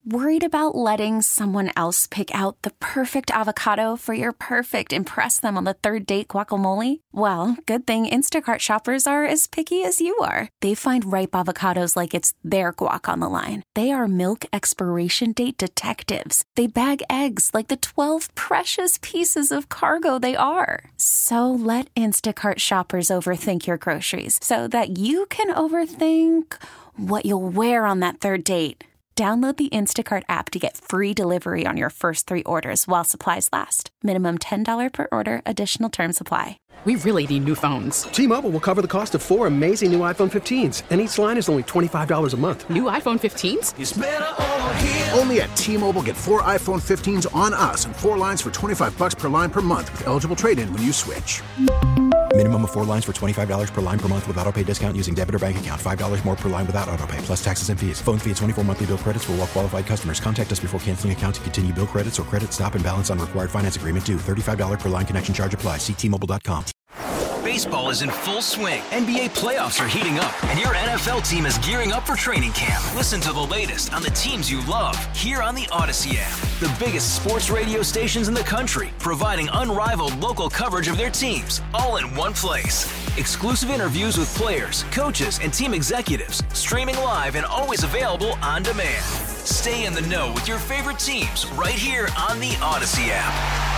Worried about letting someone else pick out the perfect avocado for your perfect impress them on the third date guacamole? Well, good thing Instacart shoppers are as picky as you are. They find ripe avocados like it's their guac on the line. They are milk expiration date detectives. They bag eggs like the 12 precious pieces of cargo they are. So let Instacart shoppers overthink your groceries so that you can overthink what you'll wear on that third date. Download the Instacart app to get free delivery on your first 3 orders while supplies last. Minimum $10 per order. Additional terms apply. We really need new phones. T-Mobile will cover the cost of 4 amazing new iPhone 15s, and each line is only $25 a month. New iPhone 15s? It's better over here. Only at T-Mobile, get 4 iPhone 15s on us and 4 lines for $25 per line per month with eligible trade-in when you switch. Minimum of 4 lines for $25 per line per month with autopay discount using debit or bank account. $5 more per line without autopay, plus taxes and fees. Phone fee at 24 monthly bill credits for well-qualified customers. Contact us before canceling account to continue bill credits or credit stop and balance on required finance agreement due. $35 per line connection charge applies. See T-Mobile.com. Baseball is in full swing. NBA playoffs are heating up, and your NFL team is gearing up for training camp. Listen to the latest on the teams you love here on the Odyssey app. The biggest sports radio stations in the country, providing unrivaled local coverage of their teams, all in one place. Exclusive interviews with players, coaches, and team executives, streaming live and always available on demand. Stay in the know with your favorite teams right here on the Odyssey app.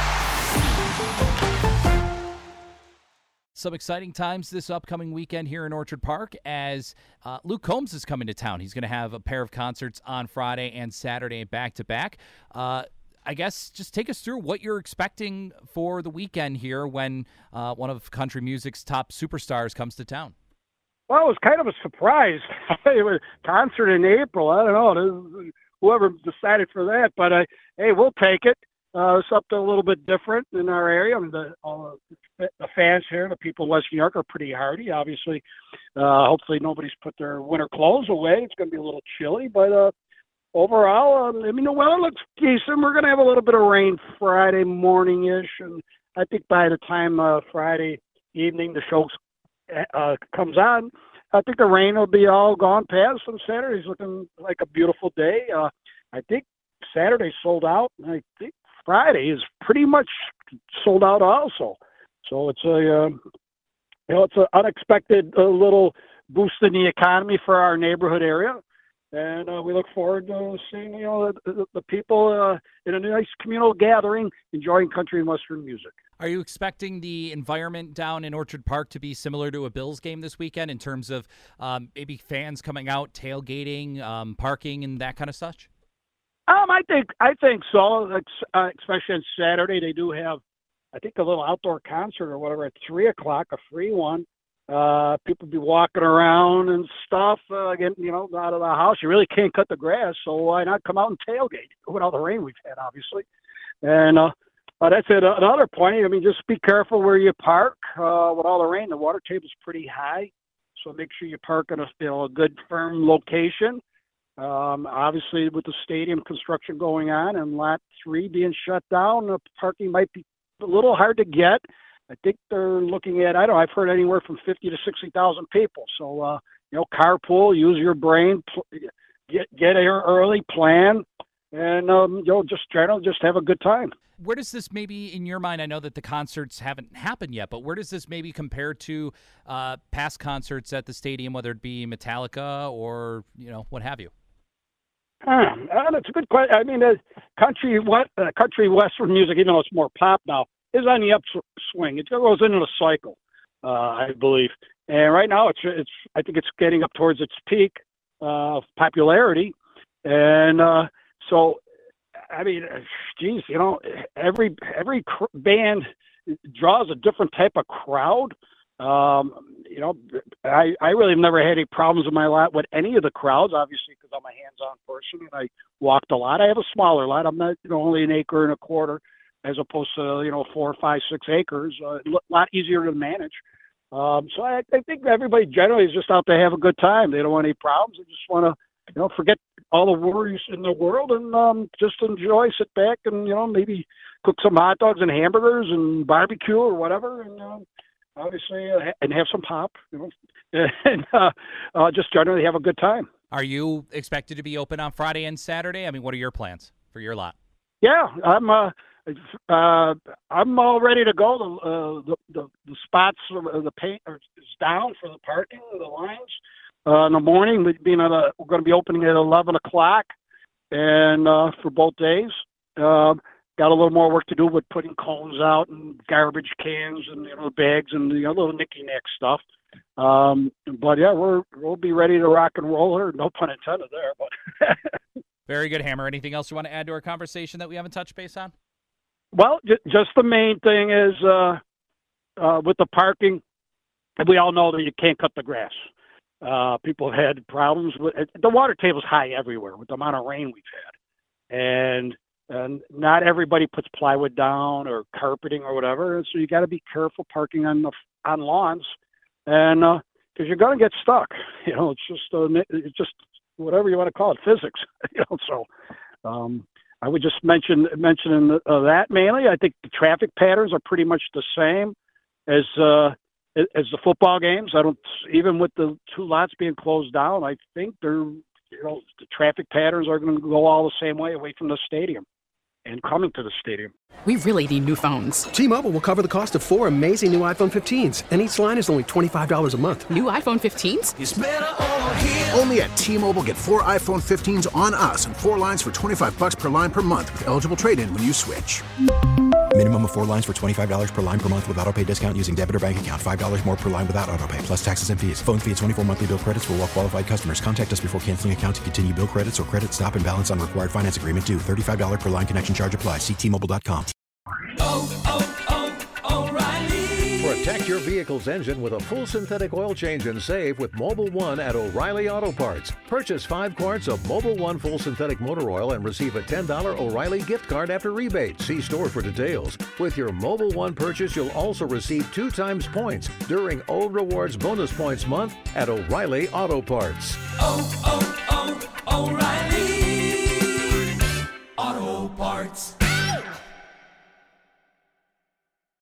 Some exciting times this upcoming weekend here in Orchard Park as Luke Combs is coming to town. He's going to have a pair of concerts on Friday and Saturday back-to-back. I guess just take us through what you're expecting for the weekend here when one of country music's top superstars comes to town. Well, it was kind of a surprise. It was a concert in April. I don't know. Whoever decided for that, but hey, we'll take it. Something a little bit different in our area. I mean, the fans here, the people in West New York are pretty hardy, obviously. Hopefully nobody's put their winter clothes away. It's going to be a little chilly, but overall, I mean, the weather looks decent. We're going to have a little bit of rain Friday morning-ish, and I think by the time Friday evening the show comes on, I think the rain will be all gone past, and Saturday's looking like a beautiful day. I think Saturday's sold out, and I think Friday is pretty much sold out also. So it's it's an unexpected little boost in the economy for our neighborhood area. And we look forward to seeing, the people in a nice communal gathering enjoying country and Western music. Are you expecting the environment down in Orchard Park to be similar to a Bills game this weekend in terms of maybe fans coming out, tailgating, parking, and that kind of such? I think so. Especially on Saturday, they do have, I think, a little outdoor concert or whatever at 3:00, a free one. People be walking around and stuff. Again, out of the house, you really can't cut the grass, so why not come out and tailgate with all the rain we've had, obviously. And that's it. Another point. I mean, just be careful where you park. With all the rain, the water table's pretty high, so make sure you park in a good, firm location. Obviously, with the stadium construction going on and Lot 3 being shut down, the parking might be a little hard to get. I think they're looking at, I've heard anywhere from 50 to 60,000 people. So, carpool, use your brain, get here early, plan, and, just have a good time. Where does this maybe, in your mind, I know that the concerts haven't happened yet, but where does this maybe compare to past concerts at the stadium, whether it be Metallica or, what have you? That's a good question. I mean, country Western music, even though it's more pop now, is on the upswing. It goes into a cycle, I believe. And right now, I think it's getting up towards its peak of popularity. And so, I mean, geez, every band draws a different type of crowd. I really have never had any problems in my lot with any of the crowds, obviously, because I'm a hands-on person and I walked a lot. I have a smaller lot. I'm not only an acre and a quarter as opposed to, 4, 5, 6 acres. A lot easier to manage. So I think everybody generally is just out to have a good time. They don't want any problems. They just want to, forget all the worries in the world and just enjoy, sit back and, maybe cook some hot dogs and hamburgers and barbecue or whatever. And, obviously, and have some pop, and just generally have a good time. Are you expected to be open on Friday and Saturday? I mean, what are your plans for your lot? Yeah, I'm all ready to go. The spots, the paint is down for the parking, the lines. In the morning, we're going to be opening at 11 o'clock, and for both days. Got a little more work to do with putting cones out and garbage cans and bags and little nicky-nack stuff. But yeah, we'll be ready to rock and roll here. No pun intended there. But very good, Hammer. Anything else you want to add to our conversation that we haven't touched base on? Well, just the main thing is with the parking, we all know that you can't cut the grass. People have had problems with the water table's high everywhere with the amount of rain we've had, and not everybody puts plywood down or carpeting or whatever. So you got to be careful parking on lawns, and because you're going to get stuck. It's just whatever you want to call it, physics. So I would just mention that mainly. I think the traffic patterns are pretty much the same as the football games. Even with the two lots being closed down, I think the traffic patterns are going to go all the same way away from the stadium and coming to the stadium. We really need new phones. T-Mobile will cover the cost of 4 amazing new iPhone 15s, and each line is only $25 a month. New iPhone 15s? It's better over here. Only at T-Mobile, get 4 iPhone 15s on us and 4 lines for $25 per line per month with eligible trade-in when you switch. Minimum of 4 lines for $25 per line per month with autopay discount using debit or bank account. $5 more per line without autopay, plus taxes and fees. Phone fee at 24 monthly bill credits for well-qualified customers. Contact us before canceling account to continue bill credits or credit stop and balance on required finance agreement due. $35 per line connection charge applies. See T-Mobile.com. O'Reilly. Protect your vehicle's engine with a full synthetic oil change and save with Mobil 1 at O'Reilly Auto Parts. Purchase 5 quarts of Mobil 1 full synthetic motor oil and receive a $10 O'Reilly gift card after rebate. See store for details. With your Mobil 1 purchase, you'll also receive 2 times points during O Rewards Bonus Points Month at O'Reilly Auto Parts. O'Reilly Auto Parts.